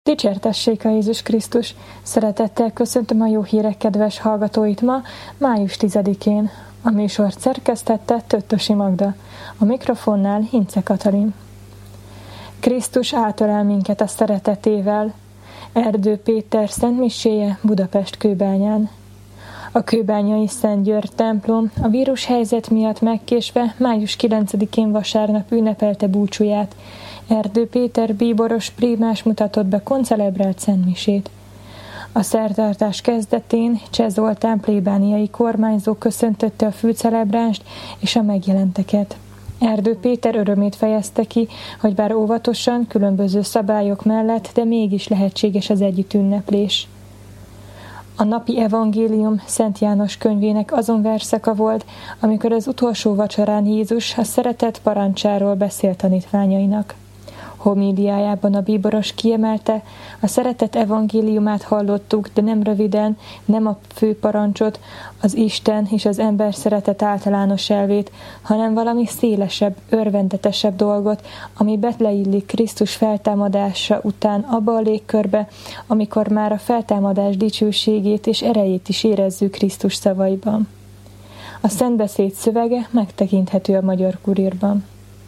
Dicsértessék a Jézus Krisztus! Szeretettel köszöntöm a jó hírek kedves hallgatóit ma, május 10-én. A műsort szerkesztette Töttösi Magda. A mikrofonnál Hincze Katalin. Krisztus átölel minket a szeretetével. Erdő Péter szentmiséje Budapest Kőbányán. A kőbányai Szent György templom a vírushelyzet miatt megkésve május 9-én vasárnap ünnepelte búcsúját. Erdő Péter bíboros prímás mutatott be koncelebrált szentmisét. A szertartás kezdetén Cseh Zoltán plébániai kormányzó köszöntötte a főcelebránst és a megjelenteket. Erdő Péter örömét fejezte ki, hogy bár óvatosan, különböző szabályok mellett, de mégis lehetséges az együttünneplés. A napi evangélium Szent János könyvének azon verszaka volt, amikor az utolsó vacsorán Jézus a szeretet parancsáról beszélt tanítványainak. Homíliájában a bíboros kiemelte, a szeretet evangéliumát hallottuk, de nem röviden, nem a fő parancsot, az Isten és az ember szeretet általános elvét, hanem valami szélesebb, örvendetesebb dolgot, ami beleillik Krisztus feltámadása után abba a légkörbe, amikor már a feltámadás dicsőségét és erejét is érezzük Krisztus szavaiban. A szentbeszéd szövege megtekinthető a Magyar Kurírban.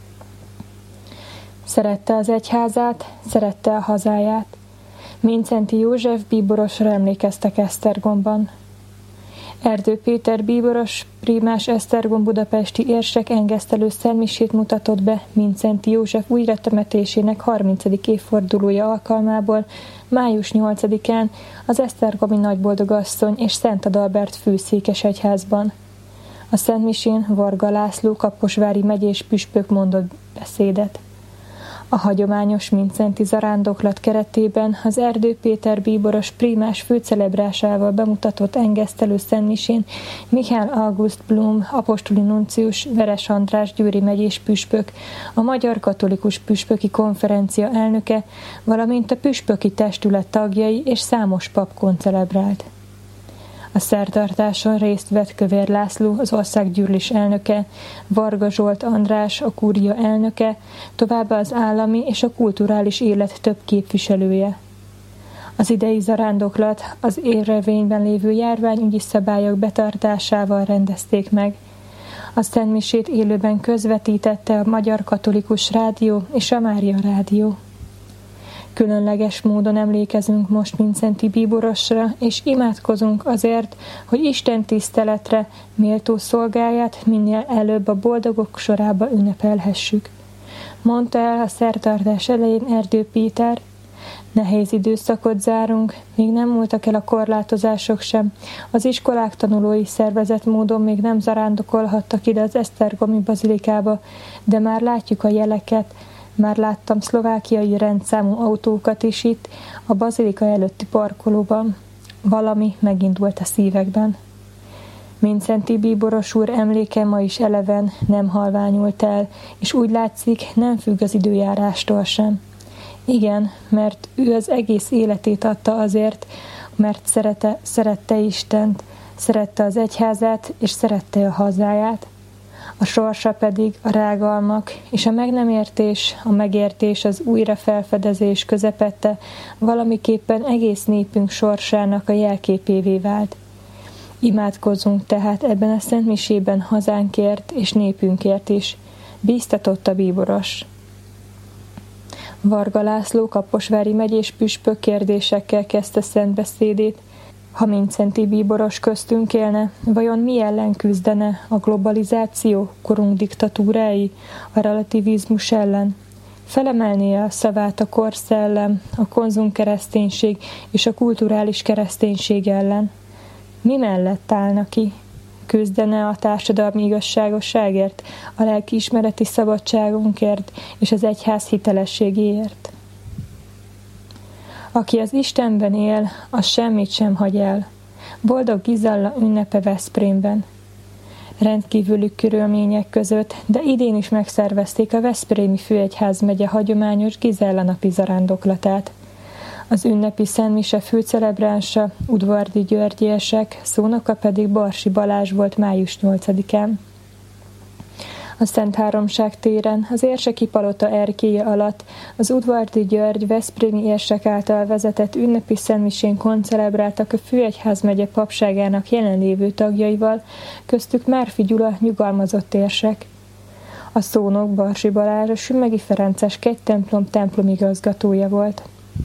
Szerette az egyházát, szerette a hazáját. Mindszenty József bíborosra emlékeztek Esztergomban. Erdő Péter bíboros prímás Esztergom budapesti érsek engesztelő szentmisét mutatott be Mindszenty József újratemetésének 30. évfordulója alkalmából május 8-án az esztergomi Nagyboldogasszony és Szent Adalbert főszékesegyházban. A szentmisén Varga László kaposvári megyés püspök mondott beszédet. A hagyományos mindszenty zarándoklat keretében az Erdő Péter bíboros prímás főcelebrásával bemutatott engesztelő szentmisén Mihály August Blum apostoli nuncius, Veres András győri megyés püspök, a Magyar Katolikus Püspöki Konferencia elnöke, valamint a püspöki testület tagjai és számos pap koncelebrált. A szertartáson részt vett Kövér László, az országgyűlés elnöke, Varga Zsolt András, a kúria elnöke, továbbá az állami és a kulturális élet több képviselője. Az idei zarándoklat az érvényben lévő járványügyi szabályok betartásával rendezték meg. A szentmisét élőben közvetítette a Magyar Katolikus Rádió és a Mária Rádió. Különleges módon emlékezünk most mindszenty bíborosra, és imádkozunk azért, hogy Isten tiszteletre méltó szolgáját minél előbb a boldogok sorába ünnepelhessük. Mondta el a szertartás elején Erdő Péter. Nehéz időszakot zárunk, még nem múltak el a korlátozások sem. Az iskolák tanulói szervezett módon még nem zarándokolhattak ide az esztergomi bazilikába, de már látjuk a jeleket. Már láttam szlovákiai rendszámú autókat is itt, a bazilika előtti parkolóban. Valami megindult a szívekben. Mindszenty bíboros úr emléke ma is eleven, nem halványult el, és úgy látszik, nem függ az időjárástól sem. Igen, mert ő az egész életét adta azért, mert szerette Istent, szerette az egyházát, és szerette a hazáját. A sorsa pedig a rágalmak és a meg nem értés, a megértés, az újra felfedezés közepette valamiképpen egész népünk sorsának a jelképévé vált. Imádkozzunk tehát ebben a szentmisében hazánkért és népünkért is, bíztatott a bíboros. Varga László kaposvári megyés püspök kérdésekkel kezdte szentbeszédét. Ha mindszenty bíboros köztünk élne, vajon mi ellen küzdene? A globalizáció, korunk diktatúrái, a relativizmus ellen? Felemelné a szavát a korszellem, a konzumkereszténység és a kulturális kereszténység ellen? Mi mellett állna ki? Küzdene a társadalmi igazságosságért, a lelkiismereti szabadságunkért és az egyház hitelességéért? Aki az Istenben él, az semmit sem hagy el. Boldog Gizella ünnepe Veszprémben. Rendkívüli körülmények között, de idén is megszervezték a Veszprémi Főegyházmegye hagyományos Gizella napi zarándoklatát. Az ünnepi szentmise főcelebránsa Udvardi Györgyesek, szónoka pedig Barsi Balázs volt május 8-án. A Szent Háromság téren, az érseki palota erkélye alatt, az Udvardi György veszprémi érsek által vezetett ünnepi szentmisén koncelebráltak a Főegyházmegye papságának jelenlévő tagjaival, köztük Márfi Gyula nyugalmazott érsek. A szónok Barsi Balázs a Sümmegi Ferences kegytemplom templomigazgatója volt.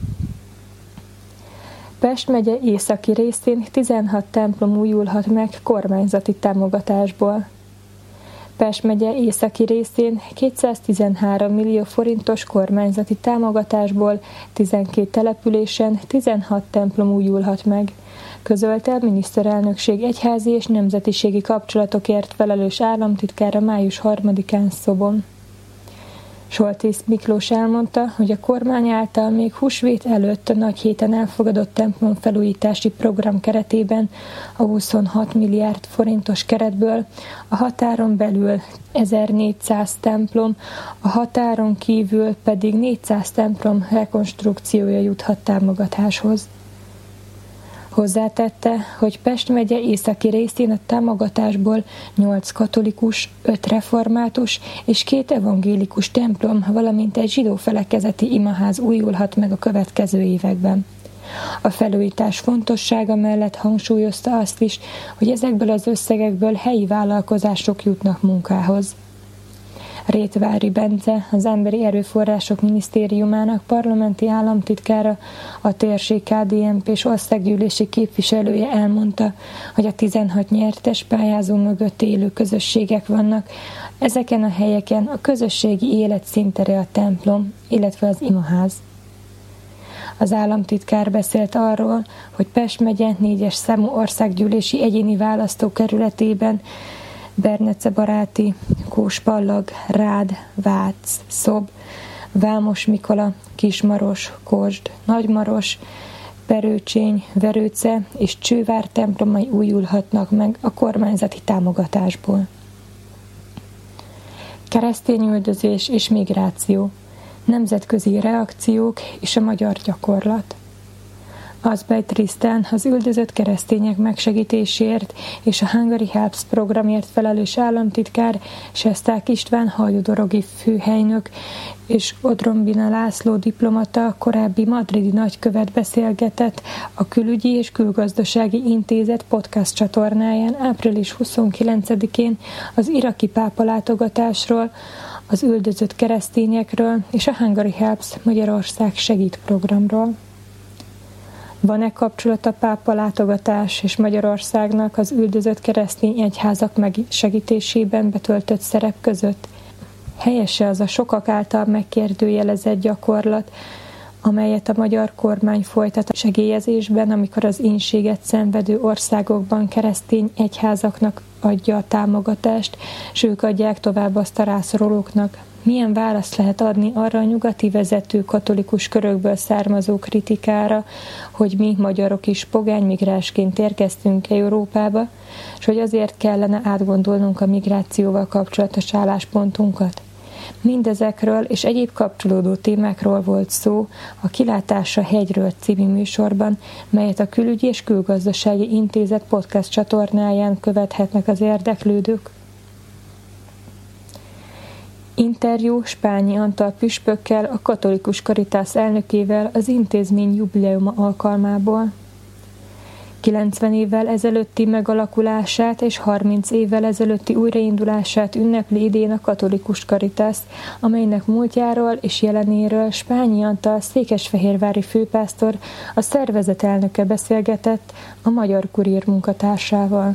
Pest megye északi részén 16 templom újulhat meg kormányzati támogatásból. Pest megye északi részén 213 millió forintos kormányzati támogatásból 12 településen 16 templom újulhat meg, közölte a miniszterelnökség egyházi és nemzetiségi kapcsolatokért felelős államtitkára május 3-án Szobon. Soltész Miklós elmondta, hogy a kormány által még húsvét előtt a nagy héten elfogadott templom felújítási program keretében a 26 milliárd forintos keretből a határon belül 1400 templom, a határon kívül pedig 400 templom rekonstrukciója juthat támogatáshoz. Hozzátette, hogy Pest megye északi részén a támogatásból 8 katolikus, 5 református és 2 evangélikus templom, valamint egy zsidó felekezeti imaház újulhat meg a következő években. A felújítás fontossága mellett hangsúlyozta azt is, hogy ezekből az összegekből helyi vállalkozások jutnak munkához. Rétvári Bence, az Emberi Erőforrások Minisztériumának parlamenti államtitkára, a térség KDNP-s országgyűlési képviselője elmondta, hogy a 16 nyertes pályázó mögött élő közösségek vannak. Ezeken a helyeken a közösségi élet színtere a templom, illetve az imaház. Az államtitkár beszélt arról, hogy Pest megye 4-es számú országgyűlési egyéni választókerületében Bernece-Baráti, Kóspallag, Rád, Vác, Szob, Vámos Mikola, Kismaros, Kosd, Nagymaros, Perőcsény, Verőce és Csővár templomai újulhatnak meg a kormányzati támogatásból. Keresztényüldözés és migráció, nemzetközi reakciók és a magyar gyakorlat. Azbej Trisztán, az üldözött keresztények megsegítéséért és a Hungary Helps programért felelős államtitkár, Sesták István hajdudorogi főhelynök és Odrombina László diplomata, korábbi madridi nagykövet beszélgetett a Külügyi és Külgazdasági Intézet podcast csatornáján április 29-én az iraki pápa látogatásról, az üldözött keresztényekről és a Hungary Helps Magyarország segít programról. Van-e kapcsolat a pápa látogatás és Magyarországnak az üldözött keresztény egyházak megsegítésében betöltött szerep között? Helyese az a sokak által megkérdőjelezett gyakorlat, amelyet a magyar kormány folytat a segélyezésben, amikor az ínséget szenvedő országokban keresztény egyházaknak adja a támogatást, és ők adják tovább azt a rászorulóknak. Milyen választ lehet adni arra a nyugati vezető katolikus körökből származó kritikára, hogy mi magyarok is pogánymigránsként érkeztünk Európába, és hogy azért kellene átgondolnunk a migrációval kapcsolatos álláspontunkat? Mindezekről és egyéb kapcsolódó témákról volt szó a Kilátás a hegyről című műsorban, melyet a Külügyi és Külgazdasági Intézet podcast csatornáján követhetnek az érdeklődők. Interjú Spányi Antal püspökkel, a Katolikus Caritas elnökével az intézmény jubileuma alkalmából. 90 évvel ezelőtti megalakulását és 30 évvel ezelőtti újraindulását ünnepli idén a Katolikus Caritas, amelynek múltjáról és jelenéről Spányi Antal székesfehérvári főpásztor, a szervezet elnöke beszélgetett a Magyar Kurír munkatársával.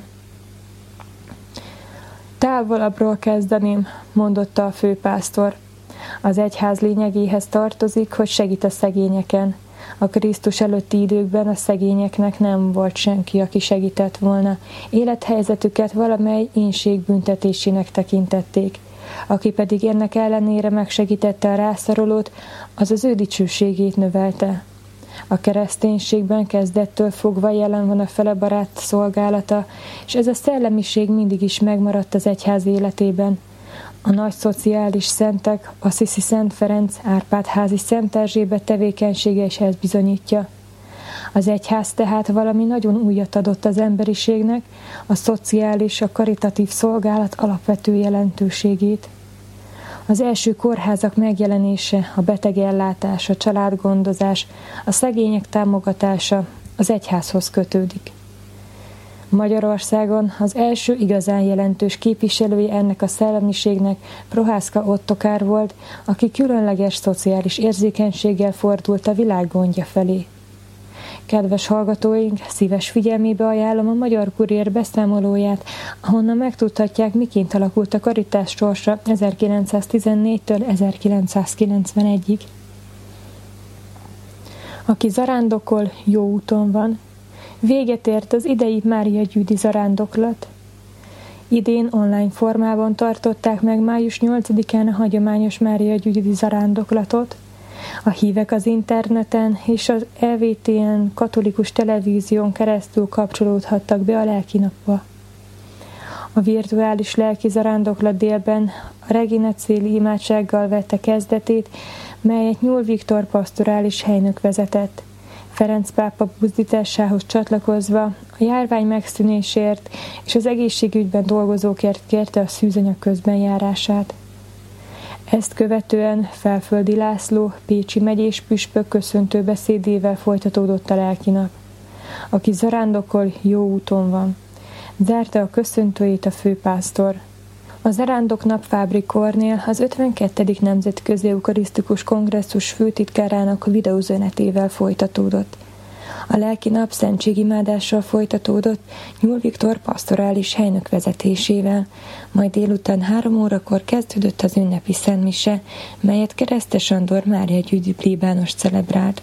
Távolabbról kezdeném, mondotta a főpásztor. Az egyház lényegéhez tartozik, hogy segít a szegényeken. A Krisztus előtti időkben a szegényeknek nem volt senki, aki segített volna. Élethelyzetüket valamely ínség büntetésének tekintették. Aki pedig ennek ellenére megsegítette a rászorulót, az az ő dicsőségét növelte. A kereszténységben kezdettől fogva jelen van a felebarát szolgálata, és ez a szellemiség mindig is megmaradt az egyház életében. A nagy szociális szentek, Assisi Szent Ferenc, Árpád-házi Szent Erzsébet tevékenysége is ezt bizonyítja. Az egyház tehát valami nagyon újat adott az emberiségnek, a szociális, a karitatív szolgálat alapvető jelentőségét. Az első kórházak megjelenése, a betegellátás, a családgondozás, a szegények támogatása az egyházhoz kötődik. Magyarországon az első igazán jelentős képviselője ennek a szellemiségnek Prohászka Ottokár volt, aki különleges szociális érzékenységgel fordult a világ gondja felé. Kedves hallgatóink, szíves figyelmébe ajánlom a Magyar Kurér beszámolóját, ahonnan megtudhatják, miként alakult a karitás sorsa 1914-től 1991-ig. Aki zarándokol, jó úton van. Véget ért az idei Mária Gyüdi zarándoklat. Idén online formában tartották meg május 8-án a hagyományos Mária Gyüdi zarándoklatot. A hívek az interneten és az EWTN katolikus televízión keresztül kapcsolódhattak be a lelkinapba. A virtuális lelki zarándoklat délben a Regina Coeli imádsággal vette kezdetét, melyet Nyúl Viktor pastorális helynök vezetett. Ferenc pápa buzdításához csatlakozva a járvány megszűnésért és az egészségügyben dolgozókért kérte a szűzanyag közbenjárását. Ezt követően Felföldi László, pécsi megyés püspök köszöntő beszédével folytatódott a lelkinap. Aki zarándokol, jó úton van. Zárta a köszöntőjét a főpásztor. A Zarándoknap Fábri Kornél az 52. Nemzetközi Eukarisztikus Kongresszus főtitkárának videóüzenetével folytatódott. A lelkinap szentségimádással folytatódott Nyúl Viktor pastorális helynök vezetésével, majd délután 3 órakor kezdődött az ünnepi szentmise, melyet Keresztes Andor Mária Gyüdi plébános celebrált.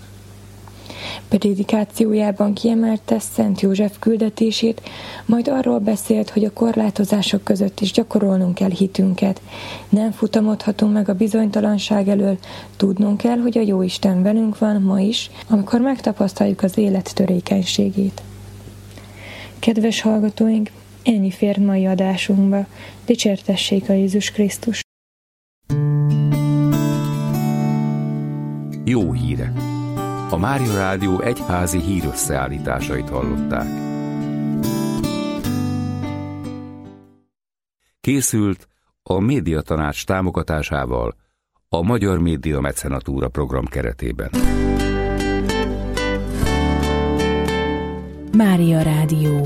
Prédikációjában kiemelte Szent József küldetését, majd arról beszélt, hogy a korlátozások között is gyakorolnunk kell hitünket. Nem futamodhatunk meg a bizonytalanság elől, tudnunk kell, hogy a Jóisten velünk van ma is, amikor megtapasztaljuk az élet törékenységét. Kedves hallgatóink, ennyi fér mai adásunkba. Dicsértessék a Jézus Krisztus! Jó hírek! A Mária Rádió egyházi hírösszeállításait hallották. Készült a Médiatanács támogatásával a Magyar Média Mecenatúra program keretében. Mária Rádió.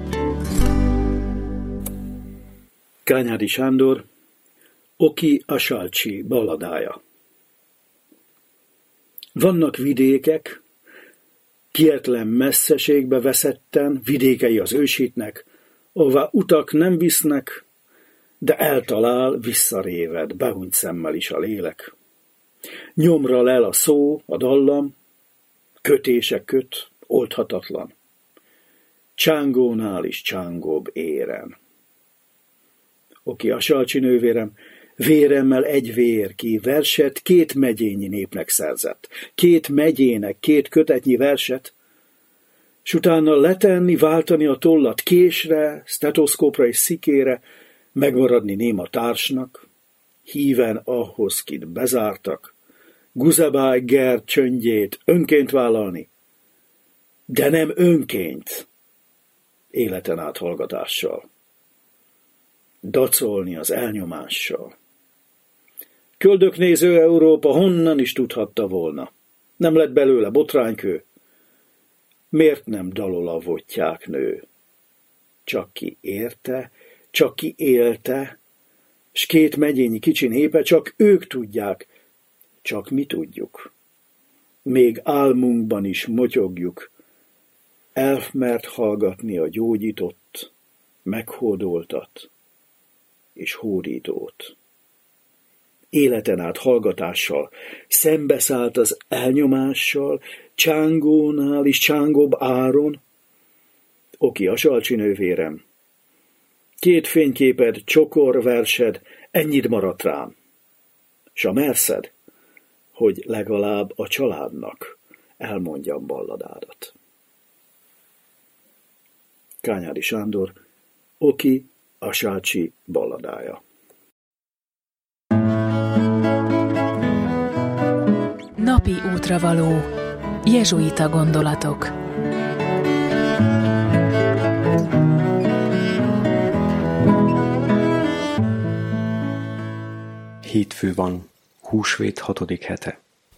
Kányádi Sándor, Oki Asalcsi balladája. Vannak vidékek, kietlen messzeségbe veszetten, vidékei az ősítnek, ahová utak nem visznek, de eltalál visszaréved, behunyt szemmel is a lélek. Nyomra lel a szó, a dallam, kötése köt, oldhatatlan. Csángónál is csángóbb éren. Oki Asalcsi nővérem, véremmel egy vér ki verset 2 megyényi népnek szerzett. 2 megyének 2 kötetnyi verset, s utána letenni, váltani a tollat késre, sztetoszkópra és szikére, megmaradni néma társnak, híven ahhoz, kit bezártak, Guzebáj Gerd csöndjét önként vállalni, de nem önként, életen át hallgatással, dacolni az elnyomással. Köldöknéző Európa honnan is tudhatta volna. Nem lett belőle botránykő. Miért nem dalol a vottyák nő? Csak ki érte, csak ki élte, s 2 megyényi kicsi népe, csak ők tudják, csak mi tudjuk. Még álmunkban is motyogjuk, elfmert hallgatni a gyógyított, meghódoltat és hódítót. Életen át hallgatással, szembeszállt az elnyomással, csángónál is csángóbb áron. Oki Asalcsi nővérem, 2 fényképed, csokor versed, ennyit maradt rám. S a merszed, hogy legalább a családnak elmondjam balladádat. Kányádi Sándor, Oki Asalcsi balladája. Napi útravaló. Jezsuita gondolatok. Hétfő van, húsvét 6. hete.